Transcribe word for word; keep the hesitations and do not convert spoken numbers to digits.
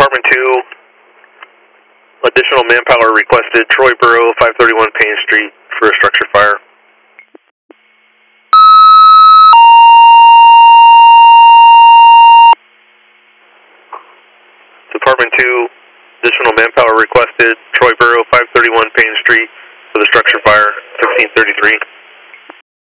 Department two, additional manpower requested, Troy Borough, five thirty-one Payne Street for a structure fire. Department two, additional manpower requested, Troy Borough, five thirty-one Payne Street for the structure fire, sixteen thirty-three.